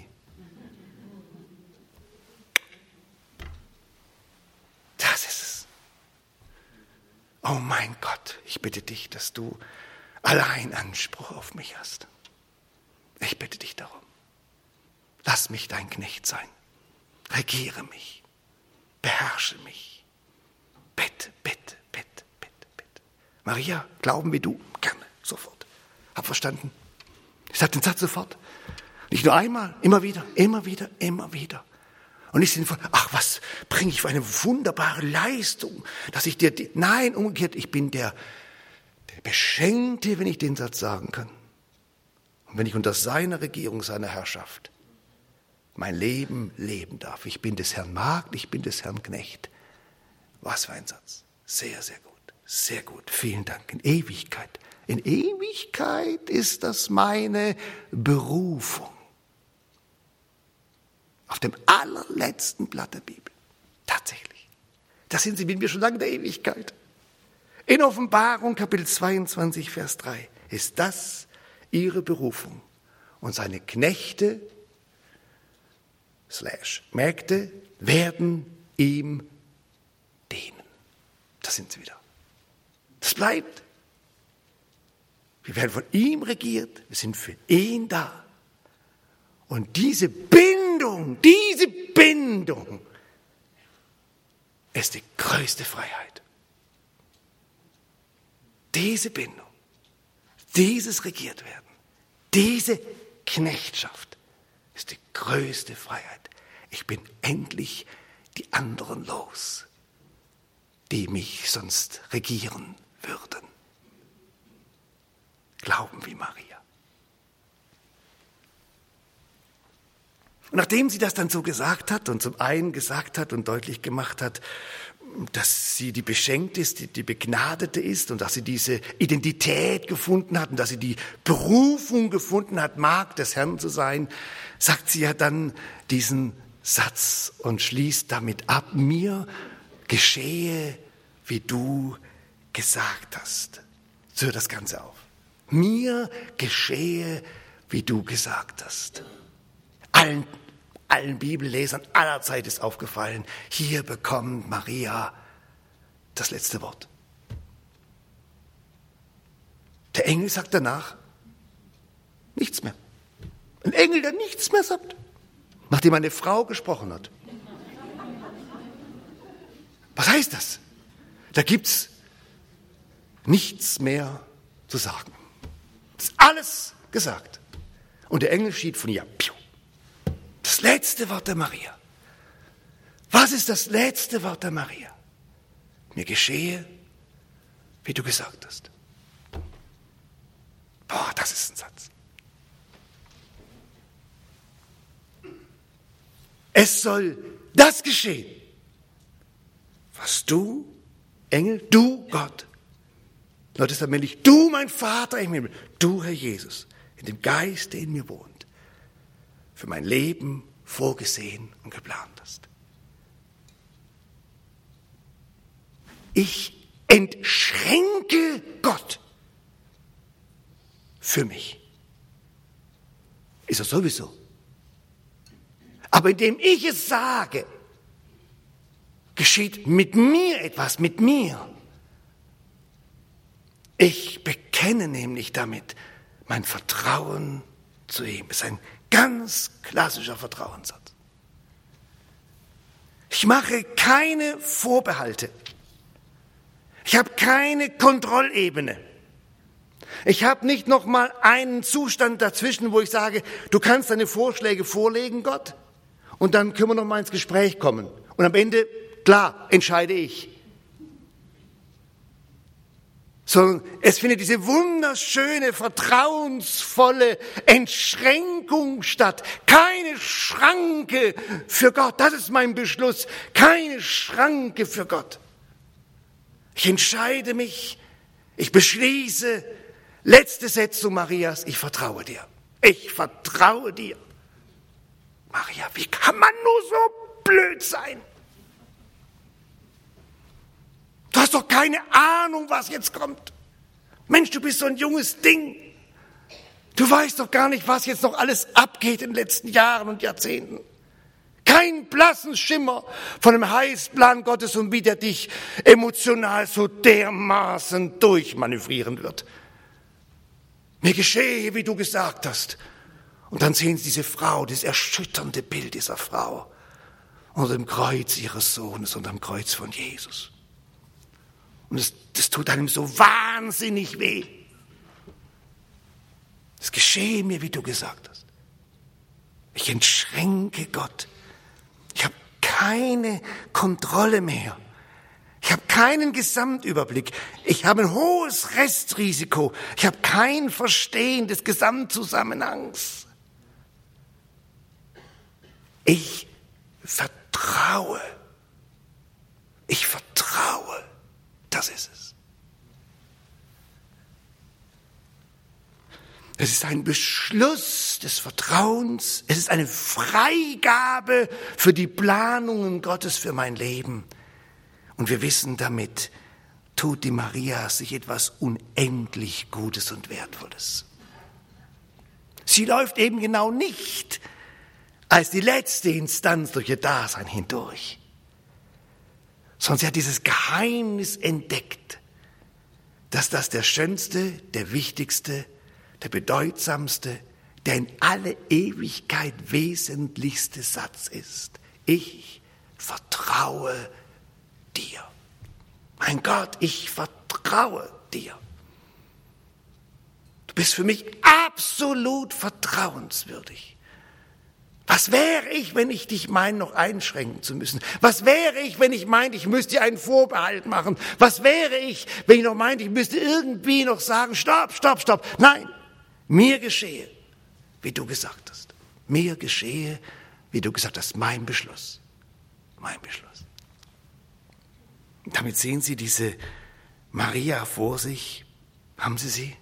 Das ist es. Oh mein Gott, ich bitte dich, dass du allein Anspruch auf mich hast. Ich bitte dich darum. Lass mich dein Knecht sein. Regiere mich. Beherrsche mich. Bitte, bitte, bitte, bitte, bitte. Maria, glauben wie du? Gerne, sofort. Hab verstanden? Ich sage den Satz sofort. Nicht nur einmal, immer wieder, immer wieder, immer wieder. Und nicht sinnvoll, ach, was bringe ich für eine wunderbare Leistung, dass ich dir, die, nein, umgekehrt, ich bin der, der Beschenkte, wenn ich den Satz sagen kann. Und wenn ich unter seiner Regierung, seiner Herrschaft mein Leben leben darf. Ich bin des Herrn Magd, ich bin des Herrn Knecht. Was für ein Satz. Sehr, sehr gut, sehr gut. Vielen Dank. In Ewigkeit. In Ewigkeit ist das meine Berufung. Auf dem allerletzten Blatt der Bibel. Tatsächlich. Da sind sie mit mir schon lange in der Ewigkeit. In Offenbarung Kapitel zweiundzwanzig, Vers drei ist das ihre Berufung. Und seine Knechte, slash Mägde, werden ihm dienen. Da sind sie wieder. Das bleibt. Wir werden von ihm regiert. Wir sind für ihn da. Und diese Bindung, diese Bindung ist die größte Freiheit. Diese Bindung, dieses regiert werden, diese Knechtschaft ist die größte Freiheit. Ich bin endlich die anderen los, die mich sonst regieren würden. Glauben wie Maria. Und nachdem sie das dann so gesagt hat und zum einen gesagt hat und deutlich gemacht hat, dass sie die Beschenkte ist, die, die Begnadete ist und dass sie diese Identität gefunden hat und dass sie die Berufung gefunden hat, Magd des Herrn zu sein, sagt sie ja dann diesen Satz und schließt damit ab, mir geschehe, wie du gesagt hast. So hört das Ganze auf. Mir geschehe, wie du gesagt hast. Allen, allen Bibellesern aller Zeit ist aufgefallen, hier bekommt Maria das letzte Wort. Der Engel sagt danach nichts mehr. Ein Engel, der nichts mehr sagt, nachdem eine Frau gesprochen hat. Was heißt das? Da gibt's nichts mehr zu sagen. Das ist alles gesagt. Und der Engel schied von ihr. Das letzte Wort der Maria. Was ist das letzte Wort der Maria? Mir geschehe, wie du gesagt hast. Boah, das ist ein Satz. Es soll das geschehen, was du, Engel, du, Gott, neutestamentlich, du, mein Vater im Himmel, du, Herr Jesus, in dem Geist, der in mir wohnt, für mein Leben vorgesehen und geplant hast. Ich entschränke Gott für mich. Ist das sowieso. Aber indem ich es sage, geschieht mit mir etwas, mit mir. Ich bekenne nämlich damit mein Vertrauen zu ihm. Das ist ein ganz klassischer Vertrauenssatz. Ich mache keine Vorbehalte. Ich habe keine Kontrollebene. Ich habe nicht noch mal einen Zustand dazwischen, wo ich sage, du kannst deine Vorschläge vorlegen, Gott, und dann können wir noch mal ins Gespräch kommen. Und am Ende, klar, entscheide ich. Sondern es findet diese wunderschöne, vertrauensvolle Entschränkung statt. Keine Schranke für Gott. Das ist mein Beschluss. Keine Schranke für Gott. Ich entscheide mich, ich beschließe, letzte Setzung Marias, ich vertraue dir. Ich vertraue dir. Maria, wie kann man nur so blöd sein? Du hast doch keine Ahnung, was jetzt kommt. Mensch, du bist so ein junges Ding. Du weißt doch gar nicht, was jetzt noch alles abgeht in den letzten Jahren und Jahrzehnten. Kein blassen Schimmer von dem Heilsplan Gottes und wie der dich emotional so dermaßen durchmanövrieren wird. Mir geschehe, wie du gesagt hast. Und dann sehen Sie diese Frau, das erschütternde Bild dieser Frau unter dem Kreuz ihres Sohnes, unter dem Kreuz von Jesus. Und das, das tut einem so wahnsinnig weh. Es geschehe mir, wie du gesagt hast. Ich entschränke Gott. Ich habe keine Kontrolle mehr. Ich habe keinen Gesamtüberblick. Ich habe ein hohes Restrisiko. Ich habe kein Verstehen des Gesamtzusammenhangs. Ich vertraue. Ich vertraue. Das ist es. Es ist ein Beschluss des Vertrauens. Es ist eine Freigabe für die Planungen Gottes für mein Leben. Und wir wissen, damit tut die Maria sich etwas unendlich Gutes und Wertvolles. Sie läuft eben genau nicht als die letzte Instanz durch ihr Dasein hindurch, sondern sie hat dieses Geheimnis entdeckt, dass das der schönste, der wichtigste, der bedeutsamste, der in alle Ewigkeit wesentlichste Satz ist. Ich vertraue dir. Mein Gott, ich vertraue dir. Du bist für mich absolut vertrauenswürdig. Was wäre ich, wenn ich dich meine, noch einschränken zu müssen? Was wäre ich, wenn ich meinte, ich müsste einen Vorbehalt machen? Was wäre ich, wenn ich noch meinte, ich müsste irgendwie noch sagen, stopp, stopp, stopp. Nein, mir geschehe, wie du gesagt hast. Mir geschehe, wie du gesagt hast. Mein Beschluss. Mein Beschluss. Und damit sehen Sie diese Maria vor sich. Haben Sie sie?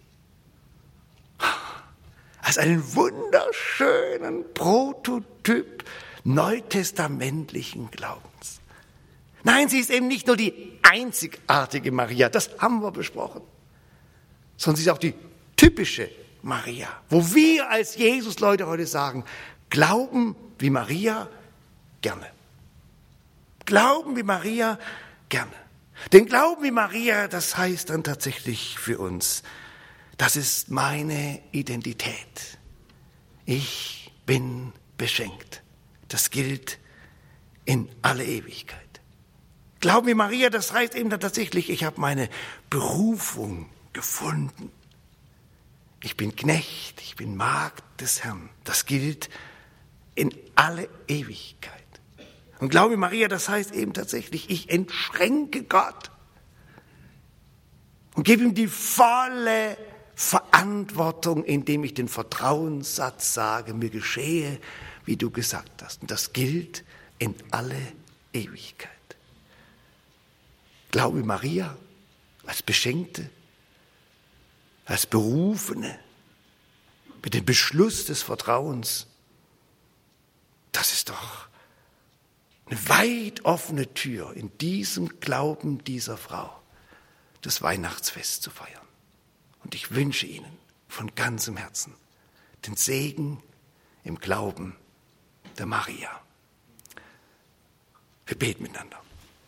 Als einen wunderschönen Prototyp neutestamentlichen Glaubens. Nein, sie ist eben nicht nur die einzigartige Maria, das haben wir besprochen, sondern sie ist auch die typische Maria, wo wir als Jesus-Leute heute sagen, glauben wie Maria, gerne. Glauben wie Maria, gerne. Denn Glauben wie Maria, das heißt dann tatsächlich für uns, das ist meine Identität. Ich bin beschenkt. Das gilt in alle Ewigkeit. Glauben wie Maria, das heißt eben dann tatsächlich, ich habe meine Berufung gefunden. Ich bin Knecht, ich bin Magd des Herrn. Das gilt in alle Ewigkeit. Und Glaube wie Maria, das heißt eben tatsächlich, ich entschränke Gott und gebe ihm die volle Verantwortung, indem ich den Vertrauenssatz sage, mir geschehe, wie du gesagt hast. Und das gilt in alle Ewigkeit. Glaube Maria als Beschenkte, als Berufene, mit dem Beschluss des Vertrauens, das ist doch eine weit offene Tür, in diesem Glauben dieser Frau das Weihnachtsfest zu feiern. Und ich wünsche Ihnen von ganzem Herzen den Segen im Glauben der Maria. Wir beten miteinander.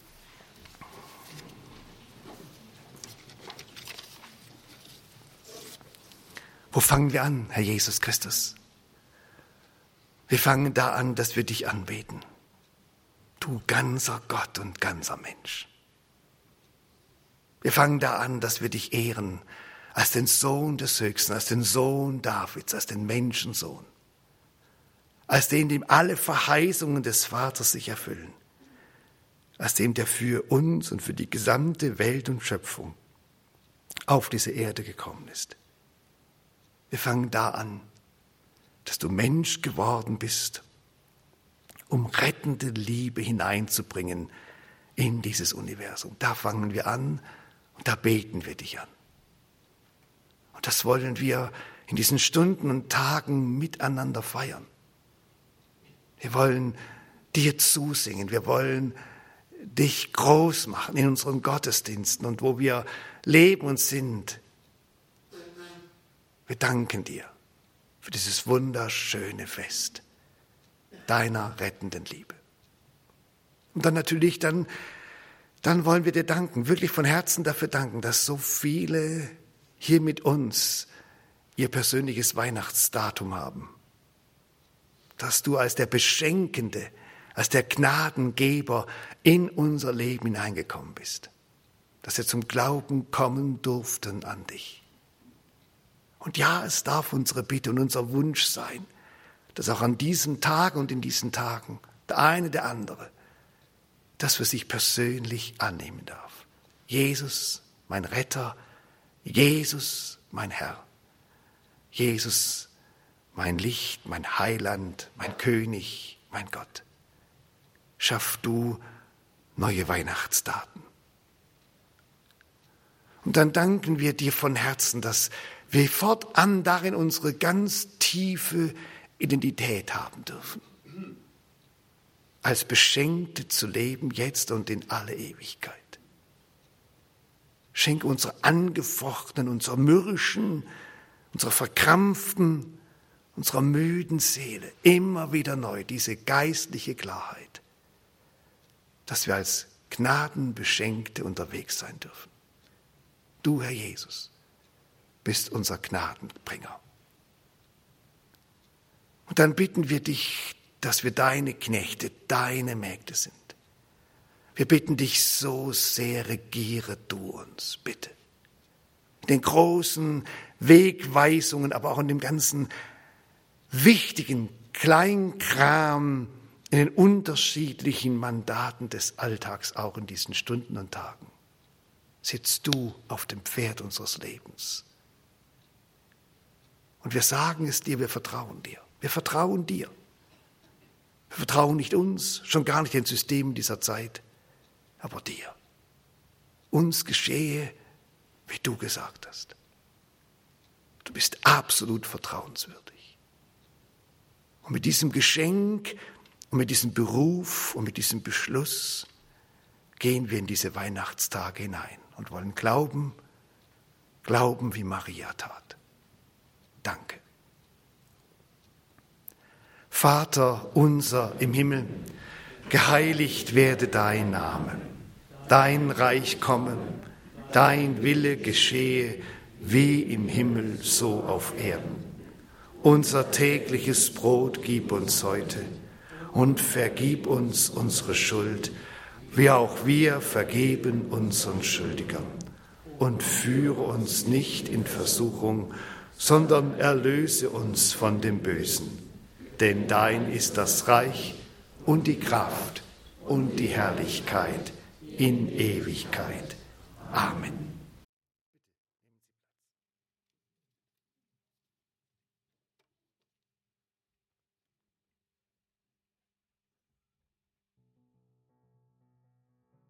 Wo fangen wir an, Herr Jesus Christus? Wir fangen da an, dass wir dich anbeten. Du ganzer Gott und ganzer Mensch. Wir fangen da an, dass wir dich ehren, als den Sohn des Höchsten, als den Sohn Davids, als den Menschensohn, als den, dem alle Verheißungen des Vaters sich erfüllen, als dem, der für uns und für die gesamte Welt und Schöpfung auf diese Erde gekommen ist. Wir fangen da an, dass du Mensch geworden bist, um rettende Liebe hineinzubringen in dieses Universum. Da fangen wir an und da beten wir dich an. Und das wollen wir in diesen Stunden und Tagen miteinander feiern. Wir wollen dir zusingen, wir wollen dich groß machen in unseren Gottesdiensten und wo wir leben und sind. Wir danken dir für dieses wunderschöne Fest deiner rettenden Liebe. Und dann natürlich, dann, dann wollen wir dir danken, wirklich von Herzen dafür danken, dass so viele hier mit uns ihr persönliches Weihnachtsdatum haben. dass du als der Beschenkende, als der Gnadengeber in unser Leben hineingekommen bist, dass wir zum Glauben kommen durften an dich. Und ja, es darf unsere Bitte und unser Wunsch sein, dass auch an diesem Tag und in diesen Tagen der eine, der andere, das für sich persönlich annehmen darf. Jesus, mein Retter, Jesus, mein Herr, Jesus, mein Licht, mein Heiland, mein König, mein Gott. Schaff du neue Weihnachtstaten. Und dann danken wir dir von Herzen, dass wir fortan darin unsere ganz tiefe Identität haben dürfen. Als Beschenkte zu leben, jetzt und in alle Ewigkeit. Schenke unserer angefochtenen, unserer mürrischen, unserer verkrampften, unserer müden Seele immer wieder neu diese geistliche Klarheit, dass wir als Gnadenbeschenkte unterwegs sein dürfen. Du, Herr Jesus, bist unser Gnadenbringer. Und dann bitten wir dich, dass wir deine Knechte, deine Mägde sind. Wir bitten dich so sehr, regiere du uns, bitte. In den großen Wegweisungen, aber auch in dem ganzen wichtigen Kleinkram, in den unterschiedlichen Mandaten des Alltags, auch in diesen Stunden und Tagen. Sitzt du auf dem Pferd unseres Lebens. Und wir sagen es dir, wir vertrauen dir. Wir vertrauen dir. Wir vertrauen nicht uns, schon gar nicht den Systemen dieser Zeit, aber dir. Uns geschehe, wie du gesagt hast. Du bist absolut vertrauenswürdig. Und mit diesem Geschenk und mit diesem Beruf und mit diesem Beschluss gehen wir in diese Weihnachtstage hinein und wollen glauben, glauben, wie Maria tat. Danke. Vater unser im Himmel, geheiligt werde dein Name, dein Reich komme, dein Wille geschehe, wie im Himmel, so auf Erden. Unser tägliches Brot gib uns heute und vergib uns unsere Schuld, wie auch wir vergeben unseren Schuldigern. Und führe uns nicht in Versuchung, sondern erlöse uns von dem Bösen. Denn dein ist das Reich und die Kraft und die Herrlichkeit in Ewigkeit. Amen.